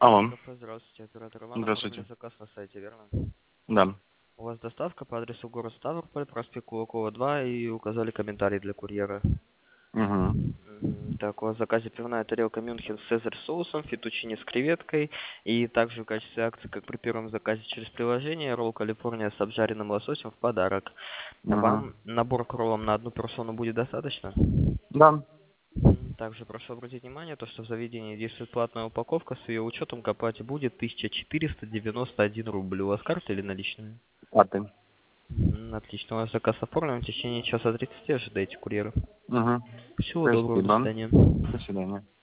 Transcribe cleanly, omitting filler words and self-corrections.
Алло, Кафе, здравствуйте, оператор Иван, оформили здравствуйте. заказ на сайте, верно? Да. У вас доставка по адресу город Ставрополь, проспект Кулакова, 2, и указали комментарий для курьера. Угу. Так, у вас в заказе пивная тарелка Мюнхен с цезарь соусом, фетучини с креветкой, и также в качестве акции, как при первом заказе через приложение, ролл Калифорния с обжаренным лососем в подарок. Угу. Вам набор к роллам на одну персону будет достаточно? Да. Также прошу обратить внимание, то, что в заведении действует платная упаковка, с ее учетом к оплате будет 1491 рубль. У вас карта или наличные? А ты? Отлично, у вас заказ оформлен, в течение часа 30 ожидайте курьера. Угу. Всего доброго, до Спасибо. свидания. До свидания.